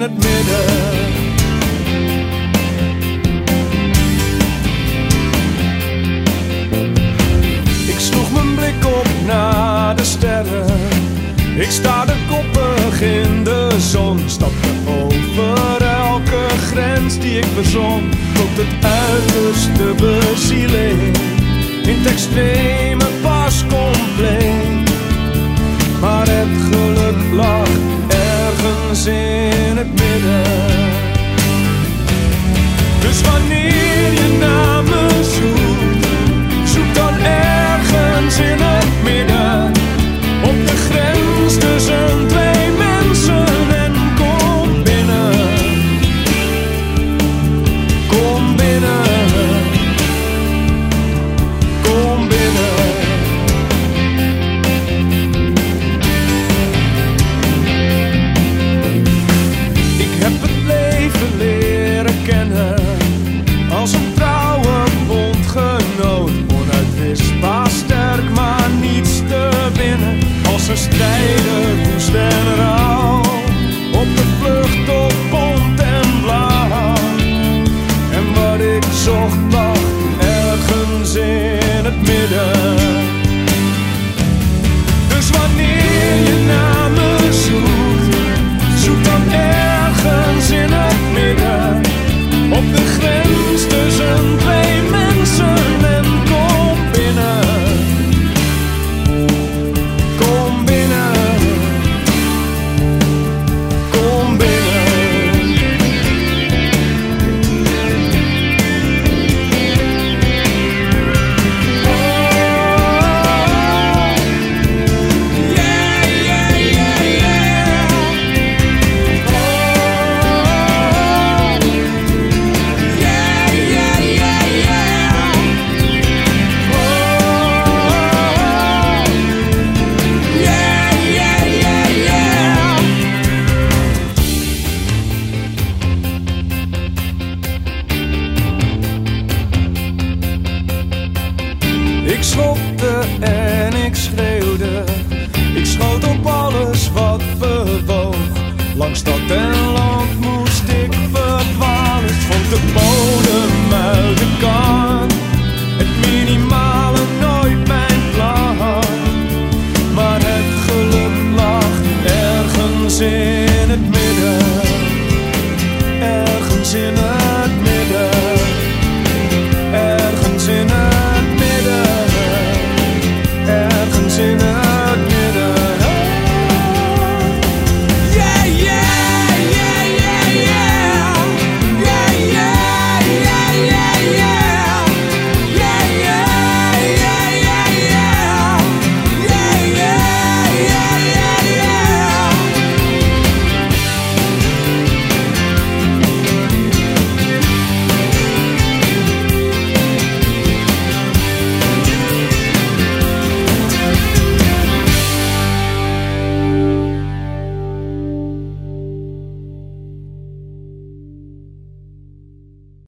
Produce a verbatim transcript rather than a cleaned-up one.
het midden. Ik sloeg mijn blik op naar de sterren. Ik staarde koppig in de zon, stapte over elke grens die ik verzon, tot het uiterste bezieling, in het extreme pas compleet. Maar het geluk lag ergens in het midden. Dus wanneer je naar me zoekt, zoek dan ergens in het midden, op de grens tussen twee mensen, en kom binnen. Kom binnen. Kom binnen. Ik heb het leven leren kennen als een trouwe bondgenoot, onuitwisbaar sterk maar niets te winnen. Als een strijder woest en rauw, op de vlucht op bont en blauw. En wat ik zocht lag ergens in het midden. Dus wanneer je naar me zoekt, zoek dan ergens in het midden, op de grens tussen twee mensen, en kom binnen. Kom binnen. Kom binnen. Oh, yeah, yeah, yeah, yeah. Oh, yeah, yeah, yeah, yeah. Oh, yeah, yeah, yeah, yeah. Ik schopte en ik schreeuwde, ik schoot op alles wat bewoog. Langs stad en land moest ik verdwalen, vond de bodem uit de kant.